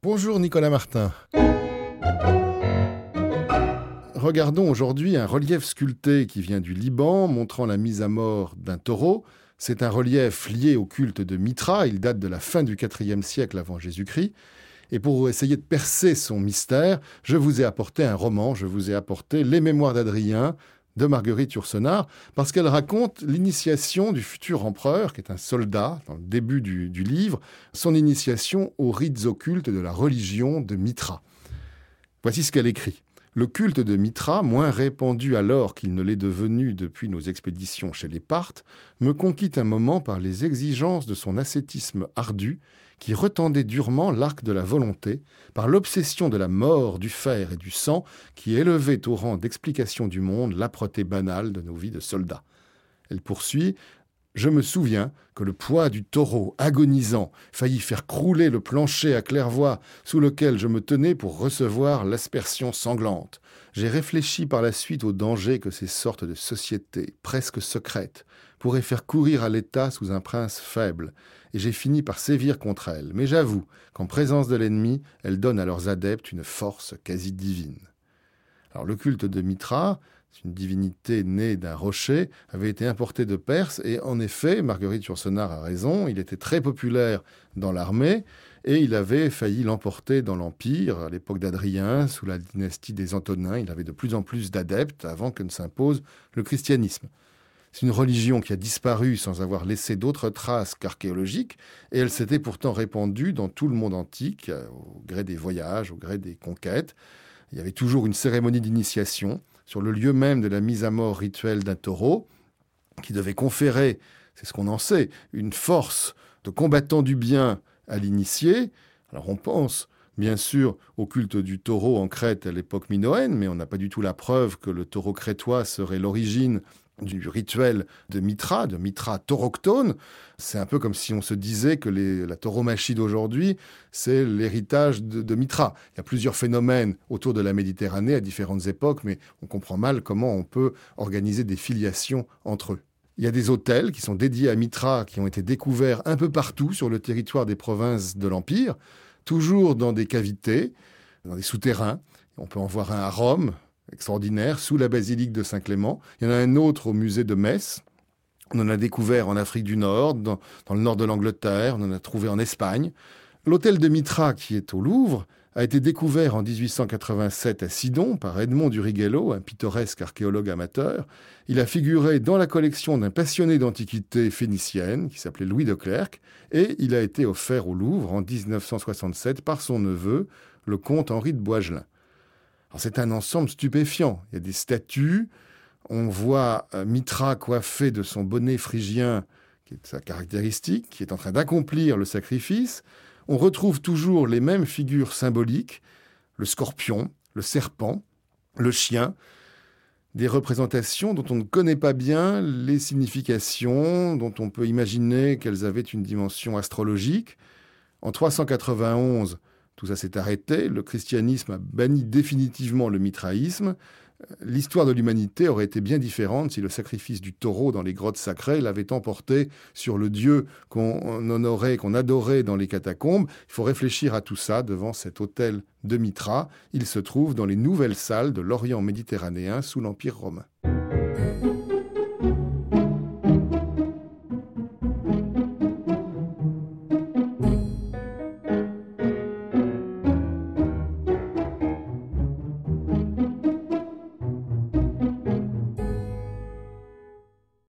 Bonjour Nicolas Martin. Regardons aujourd'hui un relief sculpté qui vient du Liban, montrant la mise à mort d'un taureau. C'est un relief lié au culte de Mithra, il date de la fin du IVe siècle avant Jésus-Christ. Et pour essayer de percer son mystère, je vous ai apporté un roman, je vous ai apporté Les Mémoires d'Adrien, de Marguerite Yourcenar, parce qu'elle raconte l'initiation du futur empereur, qui est un soldat, dans le début du livre, son initiation aux rites occultes de la religion de Mithra. Voici ce qu'elle écrit. Le culte de Mithra, moins répandu alors qu'il ne l'est devenu depuis nos expéditions chez les Parthes, me conquit un moment par les exigences de son ascétisme ardu, qui retendait durement l'arc de la volonté, par l'obsession de la mort, du fer et du sang, qui élevait au rang d'explication du monde l'âpreté banale de nos vies de soldats. Elle poursuit « Je me souviens que le poids du taureau, agonisant, faillit faire crouler le plancher à claire-voie sous lequel je me tenais pour recevoir l'aspersion sanglante. J'ai réfléchi par la suite au danger que ces sortes de sociétés, presque secrètes, pourraient faire courir à l'État sous un prince faible, et j'ai fini par sévir contre elles. Mais j'avoue qu'en présence de l'ennemi, elles donnent à leurs adeptes une force quasi divine. » Alors le culte de Mithra, une divinité née d'un rocher, avait été importé de Perse, et en effet, Marguerite Yourcenar a raison, il était très populaire dans l'armée, et il avait failli l'emporter dans l'Empire, à l'époque d'Adrien, sous la dynastie des Antonins. Il avait de plus en plus d'adeptes avant que ne s'impose le christianisme. C'est une religion qui a disparu sans avoir laissé d'autres traces qu'archéologiques, et elle s'était pourtant répandue dans tout le monde antique, au gré des voyages, au gré des conquêtes. Il y avait toujours une cérémonie d'initiation sur le lieu même de la mise à mort rituelle d'un taureau, qui devait conférer, c'est ce qu'on en sait, une force de combattant du bien à l'initié. Alors on pense bien sûr au culte du taureau en Crète à l'époque minoenne, mais on n'a pas du tout la preuve que le taureau crétois serait l'origine du rituel de Mithra tauroctone. C'est un peu comme si on se disait que la tauromachie d'aujourd'hui, c'est l'héritage de Mithra. Il y a plusieurs phénomènes autour de la Méditerranée à différentes époques, mais on comprend mal comment on peut organiser des filiations entre eux. Il y a des autels qui sont dédiés à Mithra, qui ont été découverts un peu partout sur le territoire des provinces de l'Empire, toujours dans des cavités, dans des souterrains. On peut en voir un à Rome, extraordinaire, sous la basilique de Saint-Clément. Il y en a un autre au musée de Metz. On en a découvert en Afrique du Nord, dans le nord de l'Angleterre, on en a trouvé en Espagne. L'hôtel de Mithra, qui est au Louvre, a été découvert en 1887 à Sidon par Edmond du Righello, un pittoresque archéologue amateur. Il a figuré dans la collection d'un passionné d'antiquité phénicienne qui s'appelait Louis de Clercq, et il a été offert au Louvre en 1967 par son neveu, le comte Henri de Boisgelin. Alors c'est un ensemble stupéfiant. Il y a des statues, on voit Mithra coiffé de son bonnet phrygien, qui est sa caractéristique, qui est en train d'accomplir le sacrifice. On retrouve toujours les mêmes figures symboliques, le scorpion, le serpent, le chien, des représentations dont on ne connaît pas bien les significations, dont on peut imaginer qu'elles avaient une dimension astrologique. En 391, tout ça s'est arrêté, le christianisme a banni définitivement le mithraïsme. L'histoire de l'humanité aurait été bien différente si le sacrifice du taureau dans les grottes sacrées l'avait emporté sur le dieu qu'on honorait, qu'on adorait dans les catacombes. Il faut réfléchir à tout ça devant cet autel de Mithra. Il se trouve dans les nouvelles salles de l'Orient méditerranéen sous l'Empire romain.